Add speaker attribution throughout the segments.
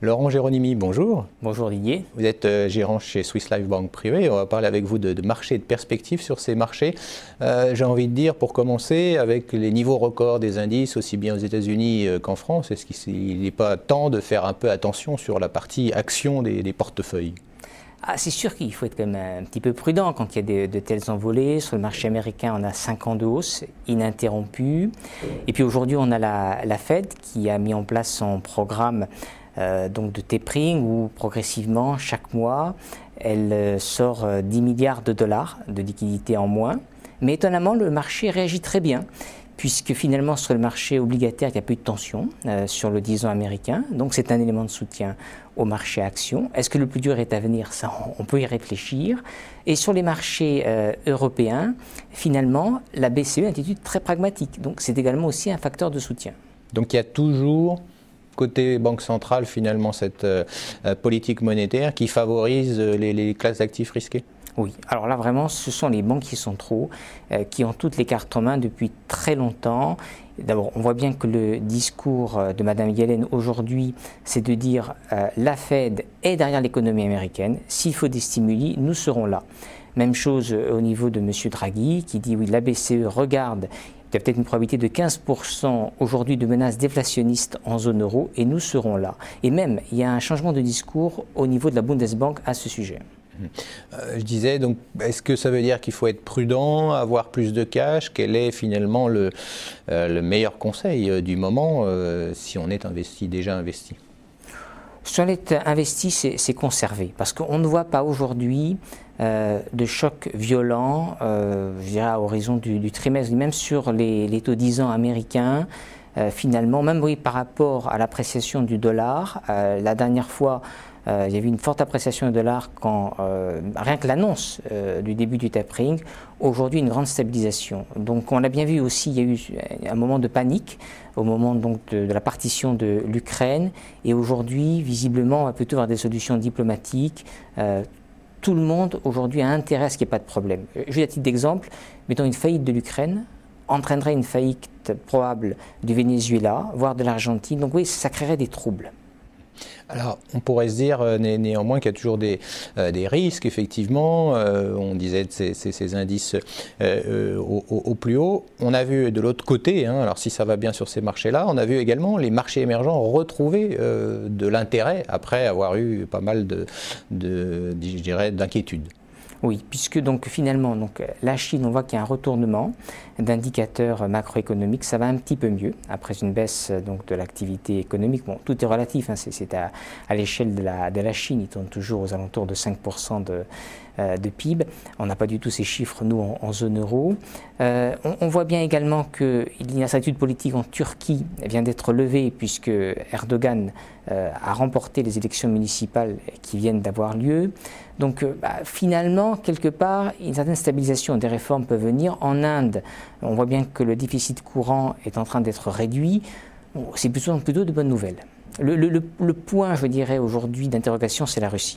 Speaker 1: Laurent Géronimi, bonjour.
Speaker 2: Bonjour Didier.
Speaker 1: Vous êtes gérant chez Swiss Life Banque Privée. On va parler avec vous de marché et de perspectives sur ces marchés. J'ai envie de dire, pour commencer, avec les niveaux records des indices, aussi bien aux États-Unis qu'en France, est-ce qu'il n'est pas temps de faire un peu attention sur la partie action des portefeuilles ?
Speaker 2: C'est sûr qu'il faut être quand même un petit peu prudent quand il y a de telles envolées. Sur le marché américain, on a 5 ans de hausse ininterrompue. Et puis aujourd'hui, on a la Fed qui a mis en place son programme donc de tapering où progressivement, chaque mois, elle sort 10 milliards de dollars de liquidités en moins. Mais étonnamment, le marché réagit très bien, puisque finalement, sur le marché obligataire, il n'y a plus de tension sur le 10 ans américain. Donc, c'est un élément de soutien au marché actions. Est-ce que le plus dur est à venir? Ça, on peut y réfléchir. Et sur les marchés européens, finalement, la BCE a une attitude très pragmatique. Donc, c'est également aussi un facteur de soutien.
Speaker 1: Donc, il y a toujours, côté Banque centrale, finalement, cette politique monétaire qui favorise les classes d'actifs risqués?
Speaker 2: Oui, alors là vraiment ce sont les banquiers centraux qui ont toutes les cartes en main depuis très longtemps. D'abord on voit bien que le discours de Mme Yellen aujourd'hui c'est de dire la Fed est derrière l'économie américaine, s'il faut des stimuli nous serons là. Même chose au niveau de M. Draghi qui dit oui la BCE regarde, il y a peut-être une probabilité de 15% aujourd'hui de menaces déflationnistes en zone euro et nous serons là. Et même il y a un changement de discours au niveau de la Bundesbank à ce sujet.
Speaker 1: Je disais, donc, est-ce que ça veut dire qu'il faut être prudent, avoir plus de cash? Quel est finalement le meilleur conseil du moment si on est déjà investi?
Speaker 2: Si on est investi, c'est conserver, parce qu'on ne voit pas aujourd'hui de choc violent, je dirais à horizon du trimestre, même sur les taux 10 ans américains. Finalement, même oui, par rapport à l'appréciation du dollar, la dernière fois, il y a eu une forte appréciation du dollar quand rien que l'annonce du début du tapering, aujourd'hui une grande stabilisation. Donc on a bien vu aussi, il y a eu un moment de panique au moment donc de la partition de l'Ukraine et aujourd'hui visiblement on va plutôt avoir des solutions diplomatiques. Tout le monde aujourd'hui a intérêt à ce qu'il n'y ait pas de problème. Juste à titre d'exemple, mettons une faillite de l'Ukraine entraînerait une faillite probable du Venezuela, voire de l'Argentine. Donc oui, ça créerait des troubles.
Speaker 1: Alors, on pourrait se dire néanmoins qu'il y a toujours des risques, effectivement. On disait de ces indices au plus haut. On a vu de l'autre côté, alors si ça va bien sur ces marchés-là, on a vu également les marchés émergents retrouver de l'intérêt après avoir eu pas mal je dirais, d'inquiétudes.
Speaker 2: Oui, puisque donc finalement la Chine, on voit qu'il y a un retournement d'indicateurs macroéconomiques, ça va un petit peu mieux après une baisse donc de l'activité économique. Bon, tout est relatif, c'est à l'échelle de la Chine, ils tournent toujours aux alentours de 5% de PIB. On n'a pas du tout ces chiffres, nous, en zone euro. On voit bien également que l'incertitude politique en Turquie vient d'être levée puisque Erdogan a remporté les élections municipales qui viennent d'avoir lieu. Donc finalement, quelque part, une certaine stabilisation des réformes peut venir. En Inde, on voit bien que le déficit courant est en train d'être réduit. Bon, c'est plutôt de bonnes nouvelles. Le point, je dirais, aujourd'hui d'interrogation, c'est la Russie.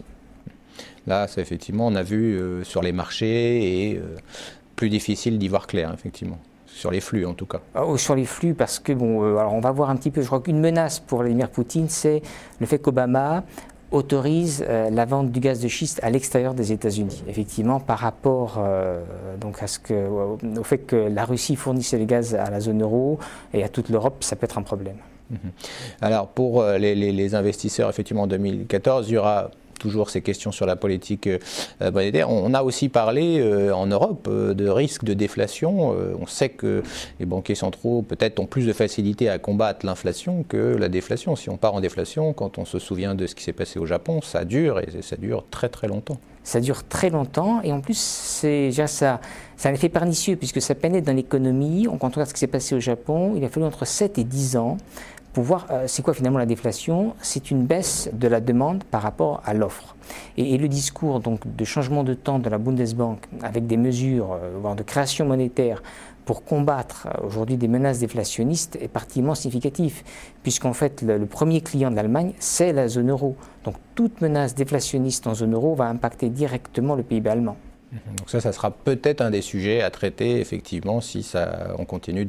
Speaker 1: Là, c'est effectivement, on a vu sur les marchés et plus difficile d'y voir clair, effectivement. Sur les flux, en tout cas.
Speaker 2: Sur les flux, parce que, alors on va voir un petit peu, je crois qu'une menace pour Vladimir Poutine, c'est le fait qu'Obama autorise la vente du gaz de schiste à l'extérieur des États-Unis. Effectivement, par rapport donc au fait que la Russie fournissait le gaz à la zone euro et à toute l'Europe, ça peut être un problème.
Speaker 1: Alors, pour les investisseurs, effectivement, en 2014, il y aura toujours ces questions sur la politique monétaire. On a aussi parlé en Europe de risque de déflation. On sait que les banquiers centraux peut-être ont plus de facilité à combattre l'inflation que la déflation. Si on part en déflation, quand on se souvient de ce qui s'est passé au Japon, ça dure et ça dure très très longtemps.
Speaker 2: Ça dure très longtemps et en plus c'est un effet pernicieux puisque ça pénètre dans l'économie. Quand on regarde ce qui s'est passé au Japon, il a fallu entre 7 et 10 ans pour voir c'est quoi finalement la déflation. C'est une baisse de la demande par rapport à l'offre. Et le discours donc, de changement de temps de la Bundesbank avec des mesures, voire de création monétaire pour combattre aujourd'hui des menaces déflationnistes est particulièrement significatif, puisqu'en fait le premier client de l'Allemagne, c'est la zone euro. Donc toute menace déflationniste en zone euro va impacter directement le PIB allemand.
Speaker 1: Donc ça sera peut-être un des sujets à traiter, effectivement, si on continue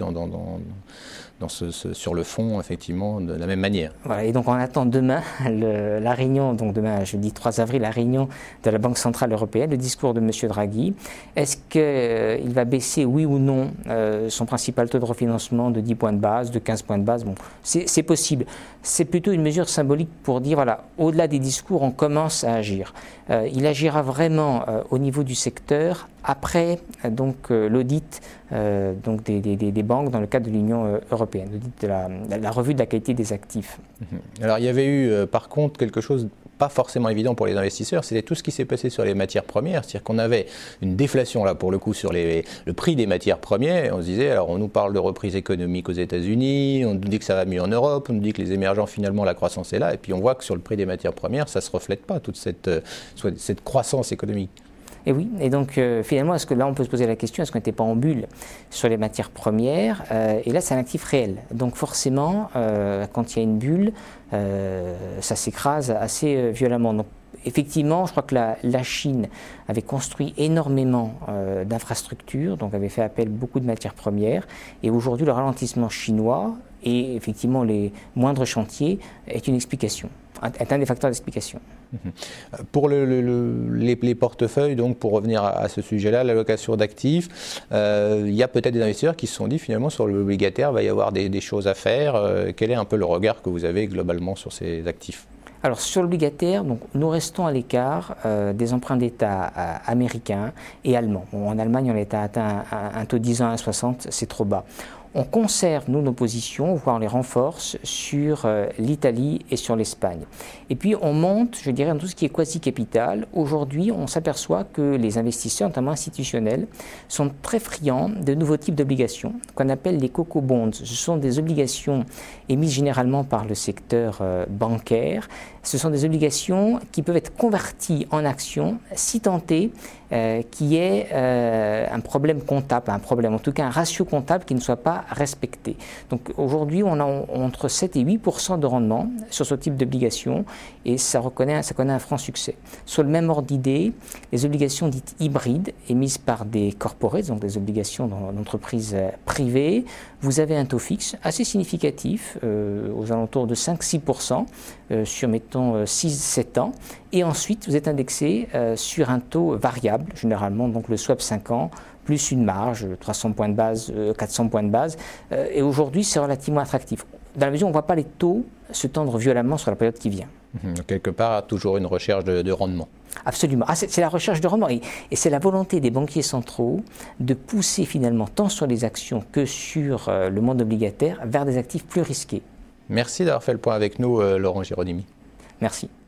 Speaker 1: sur le fond, effectivement, de la même manière.
Speaker 2: Voilà, et donc on attend demain la réunion, donc demain, jeudi 3 avril, la réunion de la Banque Centrale Européenne, le discours de M. Draghi. Est-ce qu'il va baisser, oui ou non, son principal taux de refinancement de 10 points de base, de 15 points de base? Bon, c'est possible. C'est plutôt une mesure symbolique pour dire, voilà, au-delà des discours, on commence à agir. Il agira vraiment au niveau du secteur après l'audit des banques dans le cadre de l'Union européenne, l'audit de la revue de la qualité des actifs.
Speaker 1: Alors il y avait eu par contre quelque chose pas forcément évident pour les investisseurs, c'était tout ce qui s'est passé sur les matières premières, c'est-à-dire qu'on avait une déflation là pour le coup sur le prix des matières premières, et on se disait, alors on nous parle de reprise économique aux États-Unis, on nous dit que ça va mieux en Europe, on nous dit que les émergents finalement la croissance est là, et puis on voit que sur le prix des matières premières ça ne se reflète pas toute cette croissance économique.
Speaker 2: Et oui, et donc finalement, est-ce que là on peut se poser la question, est-ce qu'on n'était pas en bulle sur les matières premières et là c'est un actif réel. Donc forcément, quand il y a une bulle, ça s'écrase assez violemment. Donc effectivement, je crois que la Chine avait construit énormément d'infrastructures, donc avait fait appel à beaucoup de matières premières, et aujourd'hui le ralentissement chinois et effectivement les moindres chantiers est une explication, est un des facteurs d'explication.
Speaker 1: Pour les portefeuilles, donc pour revenir à ce sujet-là, l'allocation d'actifs, il y a peut-être des investisseurs qui se sont dit finalement sur l'obligataire, il va y avoir des choses à faire. Quel est un peu le regard que vous avez globalement sur ces actifs ?
Speaker 2: Alors sur l'obligataire, donc, nous restons à l'écart des emprunts d'État américains et allemands. Bon, en Allemagne, on a atteint un taux de 10 ans à 1,60, c'est trop bas. On conserve, nous, nos positions, voire on les renforce sur l'Italie et sur l'Espagne. Et puis, on monte, je dirais, dans tout ce qui est quasi-capital. Aujourd'hui, on s'aperçoit que les investisseurs, notamment institutionnels, sont très friands de nouveaux types d'obligations, qu'on appelle les coco bonds. Ce sont des obligations émises généralement par le secteur bancaire. Ce sont des obligations qui peuvent être converties en actions si tant est qu'il y ait un problème comptable, en tout cas un ratio comptable qui ne soit pas respecté. Donc aujourd'hui, on a entre 7 et 8% de rendement sur ce type d'obligations et ça connaît un franc succès. Sur le même ordre d'idée, les obligations dites hybrides émises par des corporates, donc des obligations d'entreprises privées, vous avez un taux fixe assez significatif, aux alentours de 5-6%, sur mettons 6-7 ans, et ensuite vous êtes indexé sur un taux variable, généralement donc le swap 5 ans, plus une marge, 300 points de base, 400 points de base, et aujourd'hui c'est relativement attractif. Dans la mesure où on ne voit pas les taux se tendre violemment sur la période qui vient.
Speaker 1: Quelque part, toujours une recherche de rendement.
Speaker 2: Absolument. C'est la recherche de rendement et c'est la volonté des banquiers centraux de pousser finalement tant sur les actions que sur le monde obligataire vers des actifs plus risqués.
Speaker 1: Merci d'avoir fait le point avec nous, Laurent Girolimi.
Speaker 2: Merci.